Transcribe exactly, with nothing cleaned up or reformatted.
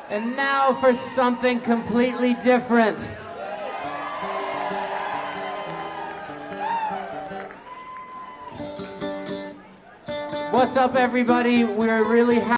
And now for something completely different. What's up, everybody? We're really happy.